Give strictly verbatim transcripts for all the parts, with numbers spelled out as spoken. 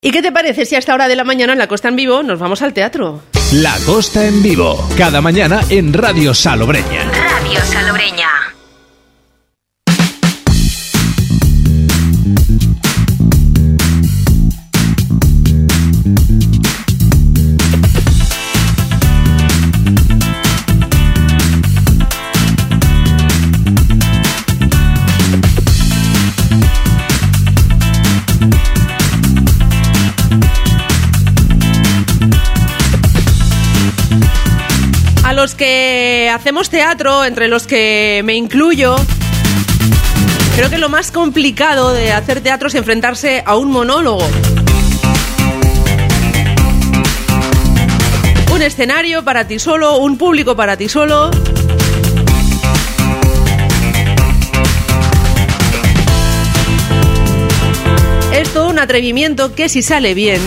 ¿Y qué te parece si a esta hora de la mañana en La Costa en Vivo nos vamos al teatro? La Costa en Vivo, cada mañana en Radio Salobreña. Radio Salobreña. A los que hacemos teatro, entre los que me incluyo, creo que lo más complicado de hacer teatro es enfrentarse a un monólogo. Un escenario para ti solo, un público para ti solo. Es todo un atrevimiento que, si sale bien,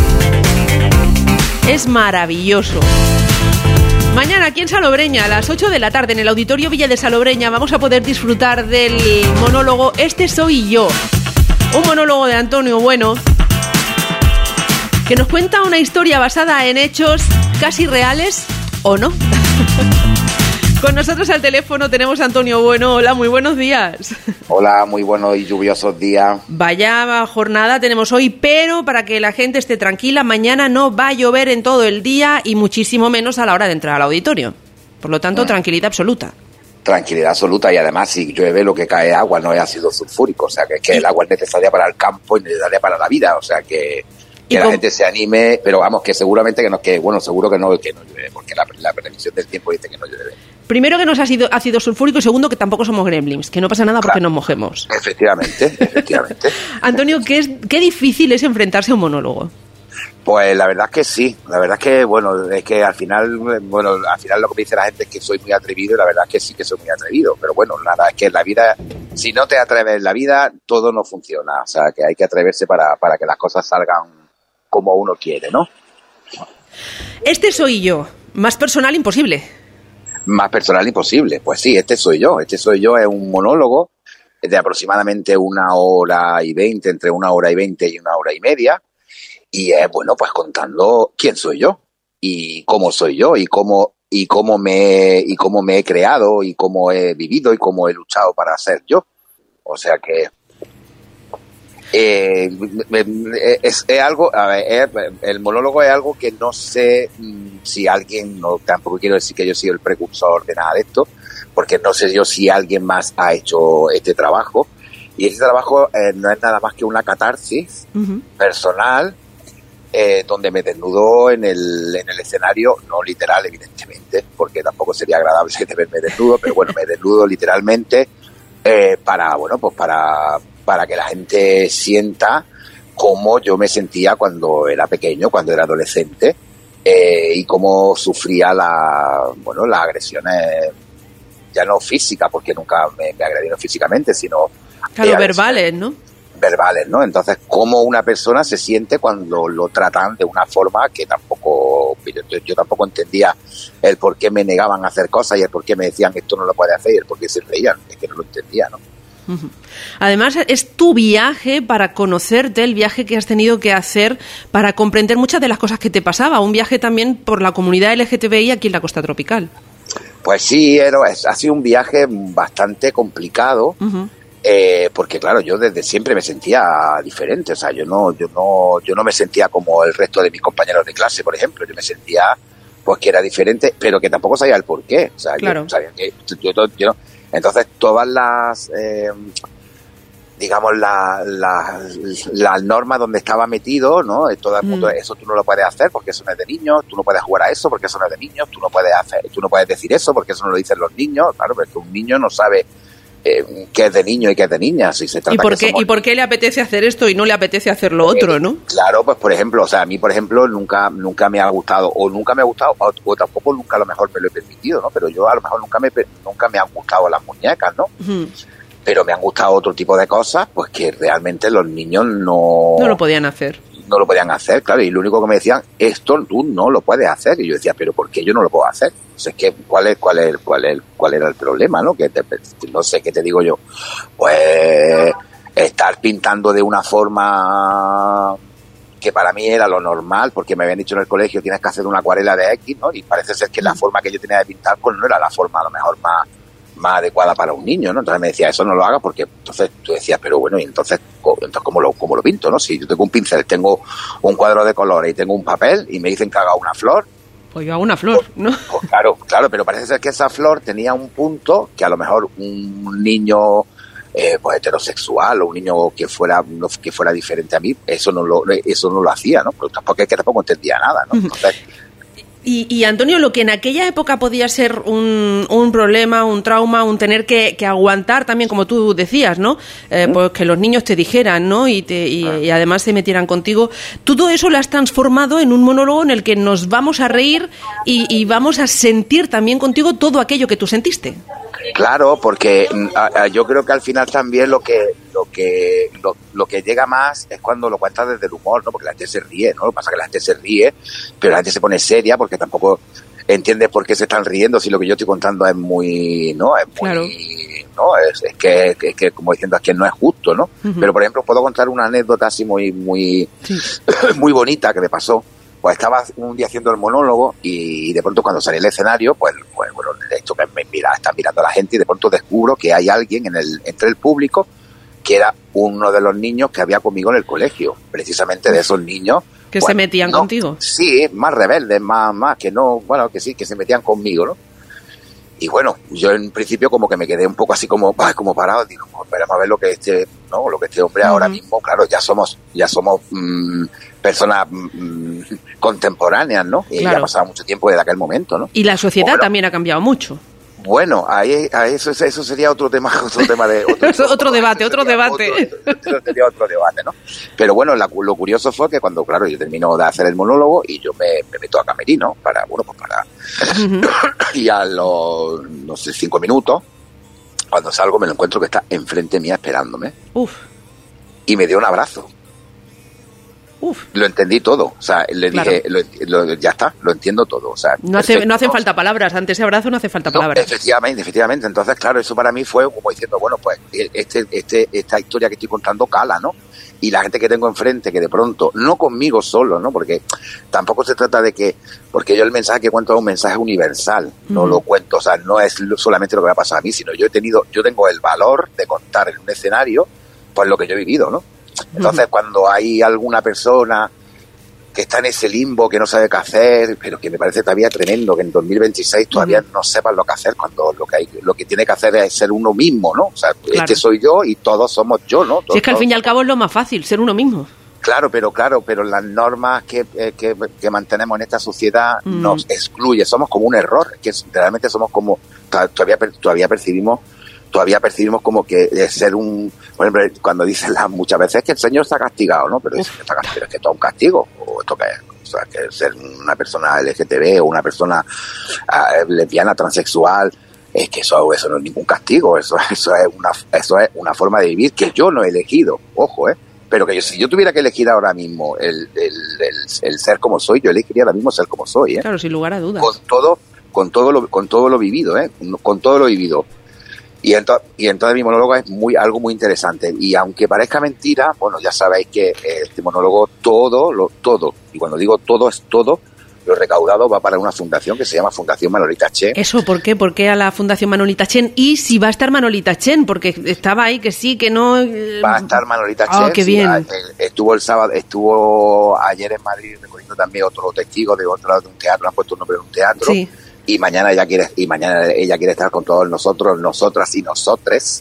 es maravilloso. Mañana aquí en Salobreña, a las ocho de la tarde, en el Auditorio Villa de Salobreña, vamos a poder disfrutar del monólogo Este soy yo. Un monólogo de Antonio Bueno, que nos cuenta una historia basada en hechos casi reales, ¿o no? Con nosotros al teléfono tenemos a Antonio Bueno. Hola, muy buenos días. Hola, muy buenos y lluviosos días. Vaya jornada tenemos hoy, pero para que la gente esté tranquila, mañana no va a llover en todo el día y muchísimo menos a la hora de entrar al auditorio. Por lo tanto, mm. tranquilidad absoluta. Tranquilidad absoluta, y además si llueve lo que cae agua no es ácido sulfúrico, o sea que, es que el agua es necesaria para el campo y necesaria para la vida, o sea que... que la con... gente se anime, pero vamos, que seguramente que no, que bueno, seguro que no, que no llueve, porque la, la previsión del tiempo dice que no llueve. Primero, que no es ácido, ácido sulfúrico, y segundo, que tampoco somos gremlins, que no pasa nada porque claro, nos mojemos. Efectivamente, efectivamente. Antonio, ¿qué, es, ¿qué difícil es enfrentarse a un monólogo? Pues la verdad es que sí, la verdad es que, bueno, es que al final, bueno, al final lo que me dice la gente es que soy muy atrevido, y la verdad es que sí que soy muy atrevido, pero bueno, nada, es que en la vida, si no te atreves en la vida, todo no funciona, o sea, que hay que atreverse para, para que las cosas salgan como uno quiere, ¿no? Este soy yo, más personal imposible. Más personal imposible, pues sí, este soy yo, este soy yo es un monólogo de aproximadamente una hora y veinte, entre una hora y veinte y una hora y media, y es, bueno, pues contando quién soy yo, y cómo soy yo, y cómo, y cómo me, y cómo me he creado, y cómo he vivido, y cómo he luchado para ser yo, o sea que... Eh, es, es algo, a ver, es, el monólogo es algo que no sé mm, si alguien, no tampoco quiero decir que yo soy el precursor de nada de esto, porque no sé yo si alguien más ha hecho este trabajo, y este trabajo eh, no es nada más que una catarsis uh-huh. personal, eh, donde me desnudo en el, en el escenario, no literal evidentemente, porque tampoco sería agradable verme desnudo, pero bueno, me desnudo literalmente eh, para, bueno, pues para... para que la gente sienta cómo yo me sentía cuando era pequeño, cuando era adolescente, eh, y cómo sufría la, bueno, las agresiones, ya no físicas, porque nunca me, me agredieron físicamente, sino... Claro, eh, verbales, ¿no? Verbales, ¿no? Entonces, cómo una persona se siente cuando lo tratan de una forma que tampoco, yo, yo, yo tampoco entendía el por qué me negaban a hacer cosas y el por qué me decían esto no lo puede hacer y el por qué se reían, es que no lo entendía, ¿no? Además, es tu viaje para conocerte, el viaje que has tenido que hacer para comprender muchas de las cosas que te pasaba, un viaje también por la comunidad L G T B I aquí en la Costa Tropical. Pues sí, ha sido un viaje bastante complicado, uh-huh. eh, porque claro, yo desde siempre me sentía diferente, o sea, yo no, yo no, yo no me sentía como el resto de mis compañeros de clase, por ejemplo, yo me sentía pues que era diferente, pero que tampoco sabía el por qué, o sea, claro. yo sabía que yo, yo, yo entonces todas las eh, digamos las la, la normas donde estaba metido, ¿no? Todo el mundo, mm. eso tú no lo puedes hacer porque eso no es de niños, tú no puedes jugar a eso porque eso no es de niños, tú no puedes hacer, tú no puedes decir eso porque eso no lo dicen los niños, claro, porque un niño no sabe eh, qué es de niño y qué es de niña, si se trata ¿Y por que qué y por qué le apetece hacer esto y no le apetece hacer lo otro, no? Claro, pues por ejemplo, o sea, a mí por ejemplo nunca nunca me ha gustado o nunca me ha gustado o, o tampoco nunca a lo mejor me lo he permitido, ¿no? Pero yo a lo mejor nunca me nunca me han gustado las muñecas, ¿no? Uh-huh. Pero me han gustado otro tipo de cosas, pues que realmente los niños no no lo podían hacer. No lo podían hacer, claro, y lo único que me decían, esto tú no lo puedes hacer, y yo decía, pero ¿por qué yo no lo puedo hacer? O sea, es que cuál es cuál es cuál es cuál era el problema, ¿no? Que te, no sé qué te digo yo. Pues estar pintando de una forma que para mí era lo normal, porque me habían dicho en el colegio tienes que hacer una acuarela de X, ¿no? Y parece ser que la forma que yo tenía de pintar pues no era la forma a lo mejor más, más adecuada para un niño, ¿no? Entonces me decía, eso no lo hagas porque entonces tú decías, pero bueno, y entonces, entonces ¿cómo lo, cómo lo pinto, no? Si yo tengo un pincel, tengo un cuadro de colores y tengo un papel y me dicen que haga una flor. Pues yo hago una flor, ¿no? Pues, pues claro, claro, pero parece ser que esa flor tenía un punto que a lo mejor un niño eh, pues heterosexual o un niño que fuera no, que fuera diferente a mí, eso no lo eso no lo hacía, ¿no? Pero tampoco es que tampoco entendía nada, ¿no? Entonces, Y, y Antonio, lo que en aquella época podía ser un, un problema, un trauma, un tener que, que aguantar también, como tú decías, ¿no? Eh, pues que los niños te dijeran, ¿no? Y, te, y, y además se metieran contigo. Todo eso lo has transformado en un monólogo en el que nos vamos a reír y, y vamos a sentir también contigo todo aquello que tú sentiste. Claro, porque a, a, yo creo que al final también lo que lo que lo, lo que llega más es cuando lo cuentas desde el humor, ¿no? Porque la gente se ríe, ¿no? Lo que pasa es que la gente se ríe, pero la gente se pone seria porque tampoco entiende por qué se están riendo si lo que yo estoy contando es muy, ¿no? Es muy, claro. ¿no? Es, es que, que, que como diciendo, es que no es justo, ¿no? Uh-huh. Pero por ejemplo puedo contar una anécdota así muy muy sí. muy bonita que me pasó. Pues estaba un día haciendo el monólogo y de pronto cuando salí al escenario, pues, pues bueno, esto que me mira, está mirando a la gente y de pronto descubro que hay alguien en el entre el público que era uno de los niños que había conmigo en el colegio, precisamente de esos niños. Que pues, se metían no, contigo. Sí, más rebeldes, más, más, que no, bueno, que sí, que se metían conmigo, ¿no? Y bueno, yo en principio como que me quedé un poco así como, como parado, digo, pues esperemos a ver lo que este, ¿no? Lo que este hombre uh-huh. ahora mismo, claro, ya somos, ya somos mmm, personas mmm, contemporáneas, ¿no? Y claro. ya ha pasado mucho tiempo desde aquel momento, ¿no? Y la sociedad bueno, también ha cambiado mucho. Bueno, ahí, ahí eso, eso sería otro tema, otro tema de otro, otro, otro debate, otro debate. Otro, sería otro debate, ¿no? Pero bueno, la, lo curioso fue que cuando, claro, yo termino de hacer el monólogo y yo me, me meto a camerino para, bueno, pues para uh-huh. y a los, no sé, cinco minutos, cuando salgo me lo encuentro que está enfrente mía esperándome. Uf. Y me dio un abrazo. Uf. Lo entendí todo, o sea, le claro. dije, lo, lo, ya está, lo entiendo todo, o sea, no, hace, no hacen falta palabras, ante ese abrazo no hace falta no, palabras. Efectivamente, efectivamente, entonces claro, eso para mí fue como diciendo, bueno, pues este, este, esta historia que estoy contando cala, ¿no? Y la gente que tengo enfrente, que de pronto, no conmigo solo, ¿no? Porque tampoco se trata de que, porque yo el mensaje que cuento es un mensaje universal, no uh-huh. lo cuento, o sea, no es solamente lo que me ha pasado a mí, sino yo he tenido, yo tengo el valor de contar en un escenario, pues lo que yo he vivido, ¿no? Entonces, uh-huh. cuando hay alguna persona que está en ese limbo, que no sabe qué hacer, pero que me parece todavía tremendo que en dos mil veintiséis todavía uh-huh. no sepan lo que hacer, cuando lo que hay, lo que tiene que hacer es ser uno mismo, ¿no? O sea, claro. este soy yo y todos somos yo, ¿no? Todos, si es que al fin y al cabo es lo más fácil, ser uno mismo. Claro, pero claro, pero las normas que, eh, que, que mantenemos en esta sociedad uh-huh. nos excluye, somos como un error, que realmente somos como, todavía, todavía percibimos todavía percibimos como que es ser un, por ejemplo, cuando dicen las muchas veces que el Señor está castigado, ¿no? Pero dicen que está castigado, es que todo es un castigo, o esto que es, o sea, que ser una persona L G T B o una persona uh, lesbiana, transexual, es que eso, eso no es ningún castigo, eso, eso es una, eso es una forma de vivir que yo no he elegido, ojo, eh, pero que yo, si yo tuviera que elegir ahora mismo el, el, el, el ser como soy, yo elegiría ahora mismo ser como soy, eh. Claro, sin lugar a dudas. Con todo, con todo lo, con todo lo vivido, eh, con todo lo vivido. Y, ento- y entonces mi monólogo es muy algo muy interesante. Y aunque parezca mentira, bueno, ya sabéis que este monólogo, todo, lo, todo, y cuando digo todo es todo, lo recaudado va para una fundación que se llama Fundación Manolita Chen. ¿Eso por qué? ¿Por qué a la Fundación Manolita Chen? Y si va a estar Manolita Chen, porque estaba ahí que sí, que no... Va a estar Manolita Chen. Oh, qué bien. Sí, estuvo el sábado, estuvo ayer en Madrid recogiendo también otro testigo de otro lado de un teatro, han puesto un nombre de un teatro. Sí. Y mañana ella quiere y mañana ella quiere estar con todos nosotros, nosotras y nosotres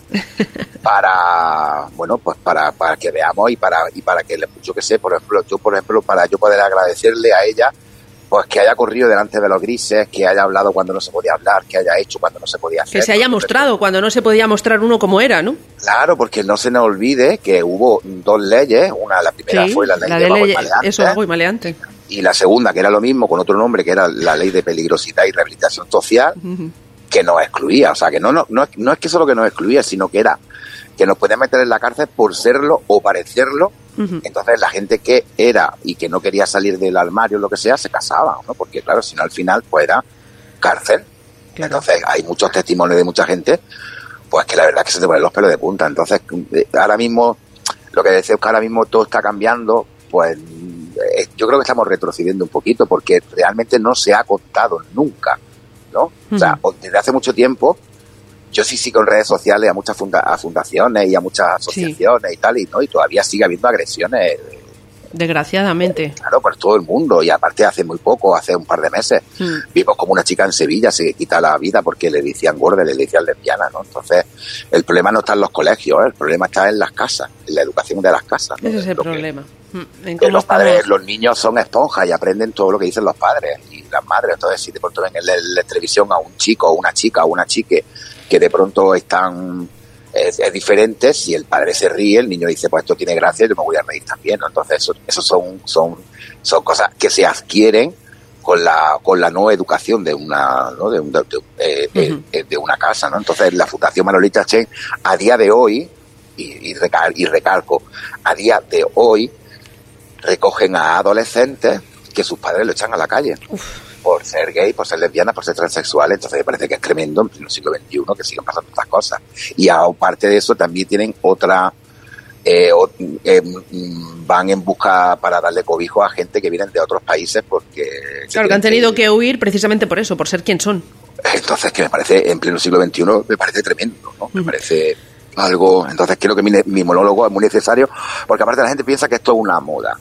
para, bueno, pues para, para que veamos y para y para que yo que sé, por ejemplo, yo por ejemplo para yo poder agradecerle a ella pues que haya corrido delante de los grises, que haya hablado cuando no se podía hablar, que haya hecho cuando no se podía hacer. Que se haya mostrado cuando no se podía mostrar uno como era, ¿no? Claro, porque no se nos olvide que hubo dos leyes, una la primera sí, fue la ley la de, de vago ley, y maleante. Eso, vago y maleante. Y la segunda, que era lo mismo, con otro nombre, que era la ley de peligrosidad y rehabilitación social, uh-huh. que nos excluía. O sea, que no, no, no, es, no es que solo que nos excluía, sino que era que nos podían meter en la cárcel por serlo o parecerlo. Uh-huh. Entonces la gente que era y que no quería salir del armario o lo que sea, se casaba, ¿no? Porque claro, si no al final pues era cárcel. Claro. Entonces hay muchos testimonios de mucha gente, pues que la verdad es que se te ponen los pelos de punta. Entonces ahora mismo, lo que decía es que ahora mismo todo está cambiando, pues eh, yo creo que estamos retrocediendo un poquito porque realmente no se ha contado nunca, ¿no? Uh-huh. O sea, desde hace mucho tiempo, yo sí sigo en redes sociales a muchas funda- a fundaciones y a muchas asociaciones sí. y tal, y no, y todavía sigue habiendo agresiones. Desgraciadamente. Eh, claro, por todo el mundo, y aparte hace muy poco, hace un par de meses, mm. vimos como una chica en Sevilla se quita la vida porque le decían gorda, le decían lesbiana, ¿no? Entonces, el problema no está en los colegios, ¿eh? El problema está en las casas, en la educación de las casas, ¿no? Ese es el lo problema. Que, ¿En que los padres, estamos? Los niños son esponjas y aprenden todo lo que dicen los padres y las madres. Entonces, si de pronto ven en la, en la televisión a un chico o una chica o una chique que de pronto están... Es, es diferente, si el padre se ríe, el niño dice, pues esto tiene gracia, yo me voy a reír también, ¿no? Entonces, eso, eso son, son, son cosas que se adquieren con la, con la no educación de una, ¿no? de, un, de, de, eh, uh-huh. de, de una casa, ¿no? Entonces, la Fundación Manolita Chen, a día de hoy, y, y, recal, y recalco, a día de hoy, recogen a adolescentes que sus padres lo echan a la calle. Uf. Por ser gay, por ser lesbiana, por ser transexual. Entonces me parece que es tremendo en el siglo veintiuno que sigan pasando estas cosas. Y aparte de eso también tienen otra, eh, o, eh, van en busca para darle cobijo a gente que vienen de otros países porque... Claro, que han tenido que... que huir precisamente por eso, por ser quien son. Entonces que me parece, en pleno siglo veintiuno, me parece tremendo, ¿no? Me uh-huh. parece algo... Entonces creo que mi, mi monólogo es muy necesario porque aparte la gente piensa que esto es una moda.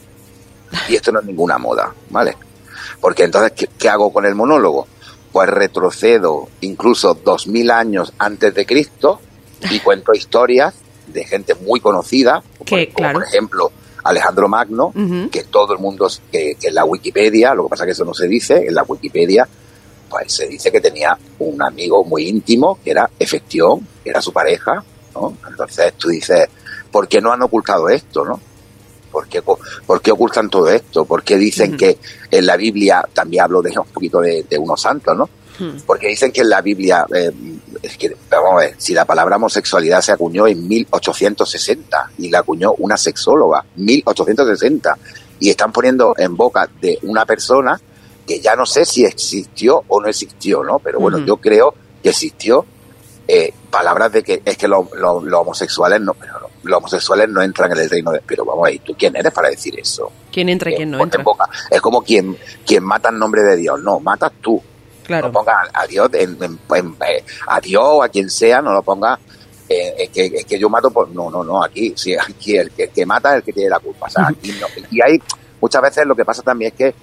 Y esto no es ninguna moda, ¿vale? Porque entonces, ¿qué, ¿qué hago con el monólogo? Pues retrocedo incluso dos mil años antes de Cristo y cuento historias de gente muy conocida, ¿Qué? como, Claro. por ejemplo Alejandro Magno, uh-huh. que todo el mundo, que, que en la Wikipedia, lo que pasa es que eso no se dice, en la Wikipedia, pues se dice que tenía un amigo muy íntimo, que era Hefestión, que era su pareja, ¿no? Entonces tú dices, ¿por qué no han ocultado esto, no? ¿Por qué, ¿Por qué ocultan todo esto? ¿Por qué dicen uh-huh. que en la Biblia, también hablo de un poquito de, de unos santos, ¿no? Uh-huh. Porque dicen que en la Biblia, eh, es que, vamos a ver, si la palabra homosexualidad se acuñó en mil ochocientos sesenta y la acuñó una sexóloga, mil ochocientos sesenta, y están poniendo en boca de una persona que ya no sé si existió o no existió, ¿no? Pero bueno, uh-huh. yo creo que existió. Eh, palabras de que es que los lo, lo homosexuales no, pero no, los homosexuales no entran en el reino de... Pero vamos ahí, ¿tú quién eres para decir eso? ¿Quién entra y quién no entra? Boca. Es como quien, quien mata en nombre de Dios. No, matas tú. Claro. No pongas a Dios, en, en, en, a Dios o a quien sea, no lo pongas eh, es, que, es que yo mato por... No, no, no, aquí, sí, aquí el que, el que mata es el que tiene la culpa. O sea, aquí no. Y hay muchas veces lo que pasa también es que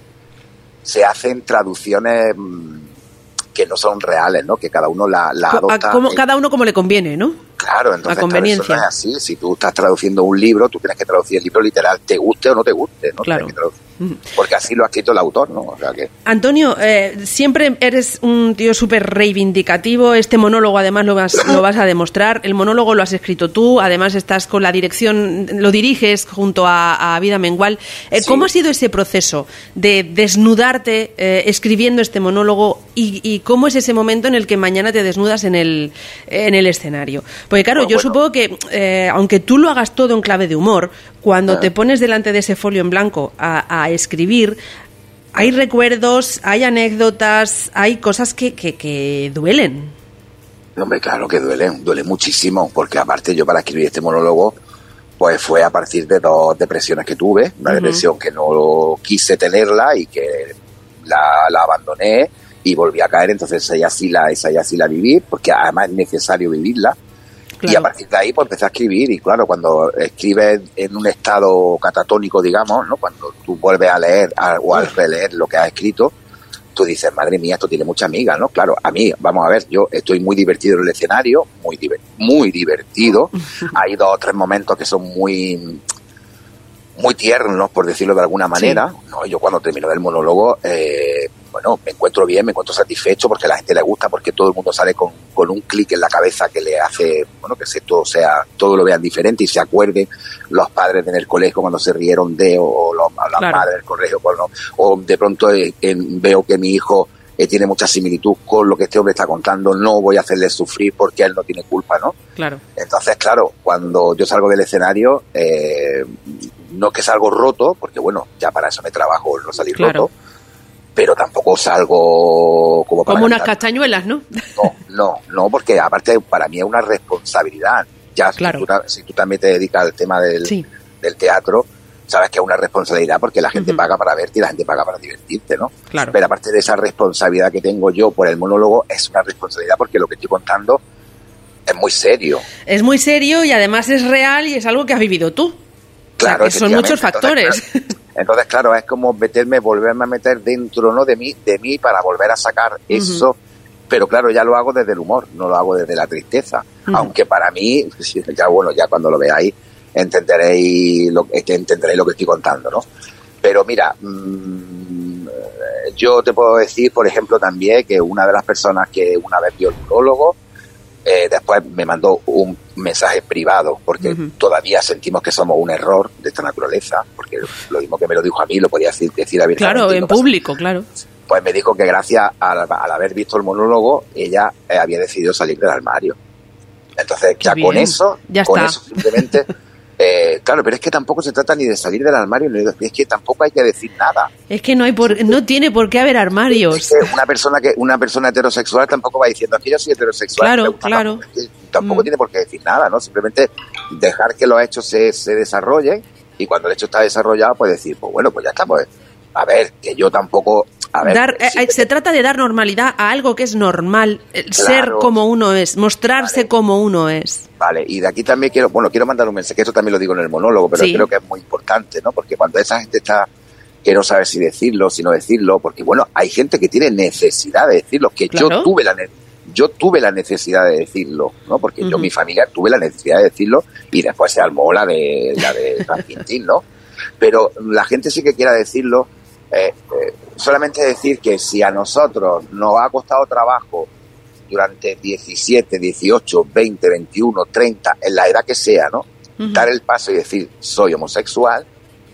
se hacen traducciones... que no son reales, ¿no? Que cada uno la, la adopta. Como, cada uno como le conviene, ¿no? Claro, entonces a conveniencia. Eso no es así. Si tú estás traduciendo un libro, tú tienes que traducir el libro literal, te guste o no te guste, ¿no? Claro. Porque así lo ha escrito el autor, ¿no? O sea que... Antonio, eh, siempre eres un tío súper reivindicativo. Este monólogo, además, lo vas, lo vas a demostrar. El monólogo lo has escrito tú. Además, estás con la dirección, lo diriges junto a, a Vida Mengual. Eh, sí. ¿Cómo ha sido ese proceso de desnudarte eh, escribiendo este monólogo y, y cómo es ese momento en el que mañana te desnudas en el, en el escenario? Porque, claro, bueno, yo bueno. supongo que, eh, aunque tú lo hagas todo en clave de humor, cuando ah. te pones delante de ese folio en blanco a, a escribir, hay recuerdos, hay anécdotas, hay cosas que, que, que duelen. Hombre, claro que duelen, duele muchísimo, porque aparte yo para escribir este monólogo, pues fue a partir de dos depresiones que tuve, una uh-huh. depresión que no quise tenerla y que la, la abandoné y volví a caer, entonces esa ya sí la, esa ya sí la viví, porque además es necesario vivirla. Claro. Y a partir de ahí pues empecé a escribir y claro, cuando escribes en un estado catatónico, digamos, ¿no? Cuando tú vuelves a leer a, o a releer lo que has escrito, tú dices, madre mía, esto tiene mucha amiga, ¿no? Claro, a mí, vamos a ver, yo estoy muy divertido en el escenario, muy, diver- muy divertido. Hay dos o tres momentos que son muy... muy tiernos, por decirlo de alguna manera, sí. ¿no? Yo cuando termino el monólogo, eh, bueno, me encuentro bien, me encuentro satisfecho porque a la gente le gusta, porque todo el mundo sale con, con un clic en la cabeza que le hace, bueno, que se, todo sea, todo lo vean diferente y se acuerden los padres en el colegio cuando se rieron de, o, o los, las claro. madres del colegio, cuando, o de pronto eh, en, veo que mi hijo eh, tiene mucha similitud con lo que este hombre está contando, no voy a hacerle sufrir porque él no tiene culpa, ¿no? Claro. Entonces, claro, cuando yo salgo del escenario, eh, no es que salgo roto, porque bueno, ya para eso me trabajo el no salir claro. roto, pero tampoco salgo como para como unas cantar. Castañuelas, ¿no? No, no, no, porque aparte para mí es una responsabilidad. Ya claro. si, tú, si tú también te dedicas al tema del, sí. del teatro, sabes que es una responsabilidad porque la gente uh-huh. paga para verte y la gente paga para divertirte, ¿no? Claro. Pero aparte de esa responsabilidad que tengo yo por el monólogo, es una responsabilidad porque lo que estoy contando es muy serio. Es muy serio y además es real y es algo que has vivido tú. Claro, o sea, que son muchos factores. Entonces, claro, entonces, claro, es como meterme, volverme a meter dentro, ¿no? de mí, de mí para volver a sacar uh-huh. eso. Pero claro, ya lo hago desde el humor, no lo hago desde la tristeza. Uh-huh. Aunque para mí, ya bueno, ya cuando lo veáis, entenderéis lo, entenderéis lo que estoy contando, ¿no? Pero mira, mmm, yo te puedo decir, por ejemplo, también que una de las personas que una vez vio el monólogo, eh, después me mandó un mensaje privado, porque uh-huh. todavía sentimos que somos un error de esta naturaleza, porque lo mismo que me lo dijo a mí, lo podía decir, decir abiertamente. Claro, en público, claro. Pues me dijo que gracias al, al haber visto el monólogo, ella eh, había decidido salir del armario. Entonces, Qué ya bien. con eso, ya con está. eso simplemente... Eh, claro, pero es que tampoco se trata ni de salir del armario, ni de, es que tampoco hay que decir nada. Es que no hay por, no tiene por qué haber armarios. Es que una persona que una persona heterosexual tampoco va diciendo es que yo soy heterosexual. Claro, claro. Es que tampoco mm. tiene por qué decir nada, ¿no? Simplemente dejar que los hechos se, se desarrollen y cuando el hecho está desarrollado, pues decir, pues bueno, pues ya está, pues a ver, que yo tampoco... A ver, dar, eh, se trata de dar normalidad a algo que es normal, claro, ser como uno es, mostrarse vale. como uno es. Vale, y de aquí también quiero, bueno, quiero mandar un mensaje, que eso también lo digo en el monólogo, pero sí. creo que es muy importante, ¿no? Porque cuando esa gente está, que no sabe si decirlo, si no decirlo, porque bueno, hay gente que tiene necesidad de decirlo, que claro. yo tuve la yo tuve la necesidad de decirlo, ¿no? Porque uh-huh. yo, mi familia, tuve la necesidad de decirlo y después se armó la de, la de San Quintín, ¿no? Pero la gente sí que quiera decirlo. Eh, eh, solamente decir que si a nosotros nos ha costado trabajo durante diecisiete, dieciocho, veinte, veintiuno, treinta, en la edad que sea, ¿no? Uh-huh. Dar el paso y decir, soy homosexual,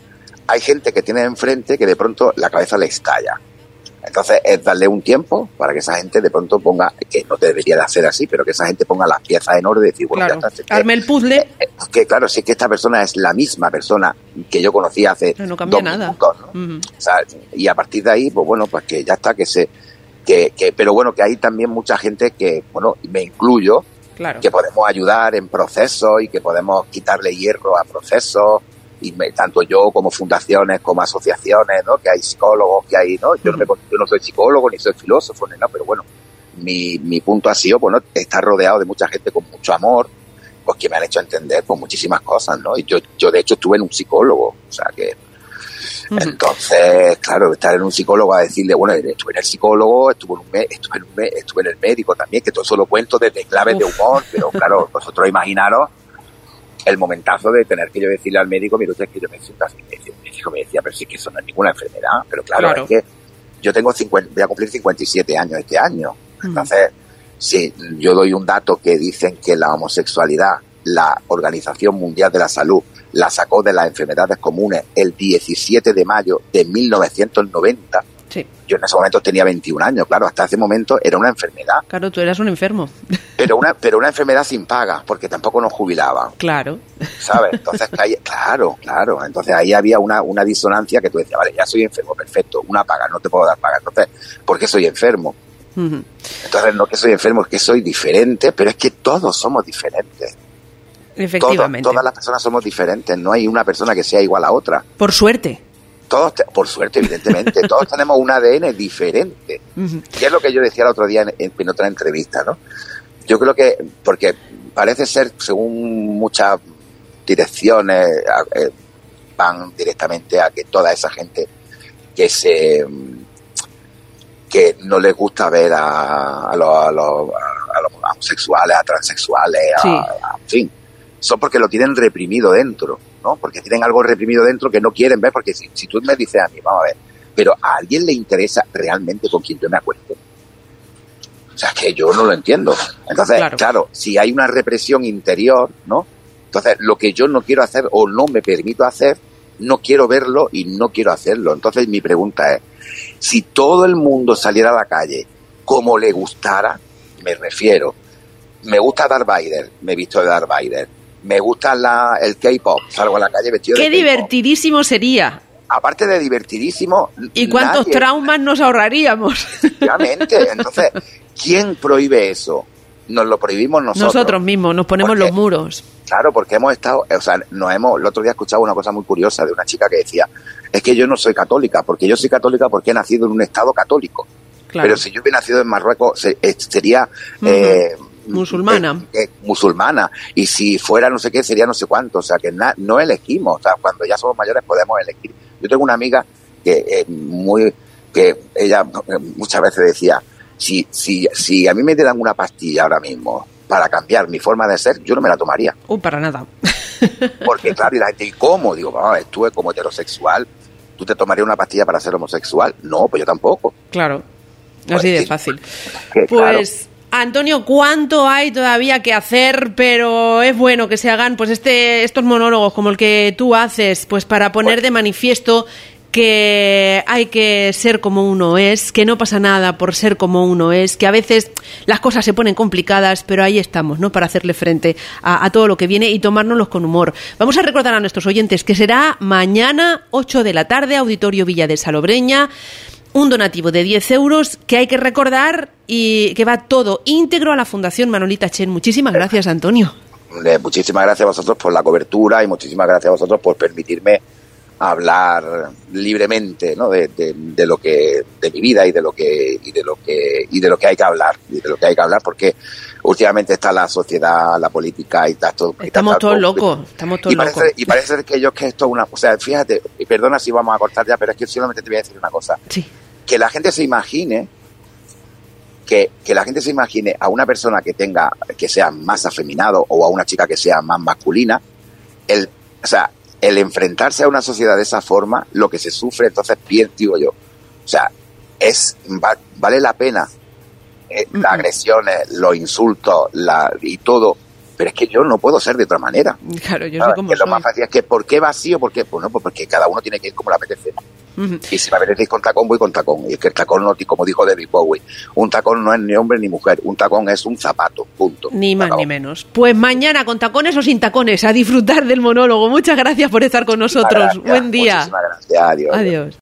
hay gente que tiene enfrente que de pronto la cabeza le estalla. Entonces es darle un tiempo para que esa gente de pronto ponga, que no debería de hacer así, pero que esa gente ponga las piezas en orden y decir, bueno, claro. ya está. Es arme que, el puzzle. Eh, que claro, sí que esta persona es la misma persona que yo conocí hace no, no cambia dos nada. minutos, ¿no? Uh-huh. O sea, y a partir de ahí, pues bueno, pues que ya está, que se, que, que, pero bueno, que hay también mucha gente que, bueno, me incluyo, claro. que podemos ayudar en procesos y que podemos quitarle hierro a procesos. Y me, tanto yo como fundaciones, como asociaciones, ¿no? Que hay psicólogos, que hay, ¿no? Yo no, me, yo no soy psicólogo ni soy filósofo, ni nada, pero bueno, mi, mi punto ha sido, bueno, estar rodeado de mucha gente con mucho amor, pues que me han hecho entender pues muchísimas cosas, ¿no? Y yo, yo de hecho estuve en un psicólogo, o sea que, uh-huh. entonces, claro, estar en un psicólogo a decirle, bueno, estuve en el psicólogo, estuve en un me, estuve en un me, estuve en el médico también, que todo eso lo cuento desde claves Uf. de humor, pero claro, vosotros imaginaros el momentazo de tener que yo decirle al médico, mire usted, es que yo me siento así. El médico me decía, pero sí que eso no es ninguna enfermedad. Pero claro, claro. es que yo tengo cincuenta, voy a cumplir cincuenta y siete años este año. Mm. Entonces, si yo doy un dato que dicen que la homosexualidad, la Organización Mundial de la Salud, la sacó de las enfermedades comunes el diecisiete de mayo de mil novecientos noventa. Sí. Yo en ese momento tenía veintiún años, claro, hasta ese momento era una enfermedad. Claro, tú eras un enfermo. Pero una, pero una enfermedad sin paga, porque tampoco nos jubilaban. Claro. ¿Sabes? Entonces, ahí, claro, claro. Entonces ahí había una, una disonancia que tú decías, vale, ya soy enfermo, perfecto, una paga, no te puedo dar paga. Entonces, ¿por qué soy enfermo? Uh-huh. Entonces, no que soy enfermo, es que soy diferente, pero es que todos somos diferentes. Efectivamente. Todos, todas las personas somos diferentes, no hay una persona que sea igual a otra. Por suerte. Todos, te, por suerte, evidentemente, todos tenemos un A D N diferente. Uh-huh. Y es lo que yo decía el otro día en, en, en otra entrevista, ¿no? Yo creo que, porque parece ser, según muchas direcciones, eh, van directamente a que toda esa gente que se que no les gusta ver a, a, los, a, los, a los homosexuales, a transexuales, sí. a, a, en fin, son porque lo tienen reprimido dentro, ¿no? Porque tienen algo reprimido dentro que no quieren ver, porque si, si tú me dices a mí, vamos a ver, pero ¿a alguien le interesa realmente con quién yo me acuesto? O sea, es que yo no lo entiendo. Entonces, claro. claro, si hay una represión interior, ¿no? Entonces, lo que yo no quiero hacer o no me permito hacer, no quiero verlo y no quiero hacerlo. Entonces, mi pregunta es, si todo el mundo saliera a la calle como le gustara, me refiero, me gusta Darth Vader, me he visto de Darth Vader, me gusta la, el K-pop, salgo a la calle vestido de K-pop. ¡Qué divertidísimo sería! Aparte de divertidísimo... ¿Y cuántos nadie, traumas nos ahorraríamos? Efectivamente. Entonces, ¿quién prohíbe eso? nos lo prohibimos nosotros. Nosotros mismos, nos ponemos porque, los muros. Claro, porque hemos estado, o sea, nos hemos, el otro día he escuchado una cosa muy curiosa de una chica que decía, es que yo no soy católica, porque yo soy católica porque he nacido en un estado católico. Claro. Pero si yo hubiera nacido en Marruecos, se, sería... Uh-huh. eh, musulmana. Eh, eh, musulmana. Y si fuera no sé qué, sería no sé cuánto. O sea, que na, no elegimos. O sea, cuando ya somos mayores podemos elegir. Yo tengo una amiga que eh, muy que ella eh, muchas veces decía, si, si, si a mí me dieran una pastilla ahora mismo para cambiar mi forma de ser, yo no me la tomaría. Uh, para nada. Porque claro, y la gente, ¿y cómo? Digo, vamos, tú como heterosexual, ¿tú te tomarías una pastilla para ser homosexual? No, pues yo tampoco. Claro. Así de fácil. Que, pues... Claro. Antonio, ¿cuánto hay todavía que hacer? Pero es bueno que se hagan pues este estos monólogos como el que tú haces, pues para poner de manifiesto que hay que ser como uno es, que no pasa nada por ser como uno es, que a veces las cosas se ponen complicadas, pero ahí estamos, ¿no? Para hacerle frente a, a todo lo que viene y tomárnoslos con humor. Vamos a recordar a nuestros oyentes que será mañana, ocho de la tarde, Auditorio Villa de Salobreña. Un donativo de diez euros que hay que recordar y que va todo íntegro a la Fundación Manolita Chen. Muchísimas gracias, Antonio. Eh, muchísimas gracias a vosotros por la cobertura y muchísimas gracias a vosotros por permitirme hablar libremente, ¿no? de, de, de lo que de mi vida y de lo que y de lo que y de lo que hay que hablar y de lo que hay que hablar porque últimamente está la sociedad, la política y está todo. Estamos está todos todo, locos, estamos todos y parece, locos. Y parece ser que yo que esto es una, o sea, fíjate, y perdona si vamos a cortar ya, pero es que solamente te voy a decir una cosa. Sí. Que la gente se imagine que, que la gente se imagine a una persona que tenga, que sea más afeminado o a una chica que sea más masculina, el, o sea, el enfrentarse a una sociedad de esa forma, lo que se sufre, entonces bien, digo yo, o sea, es, va, vale la pena eh, uh-huh. las agresiones, los insultos, la, y todo, pero es que yo no puedo ser de otra manera. Claro, yo sé cómo soy. Lo más fácil es que, ¿por qué vacío? ¿Por qué? Pues no, pues porque cada uno tiene que ir como le apetece. Uh-huh. Y si me apetece ir con tacón, voy con tacón. Y es que el tacón, no, como dijo David Bowie, un tacón no es ni hombre ni mujer, un tacón es un zapato, punto. Ni más ni menos. Pues mañana, con tacones o sin tacones, a disfrutar del monólogo. Muchas gracias por estar con nosotros. Buen día. Muchísimas gracias. Adiós. Adiós.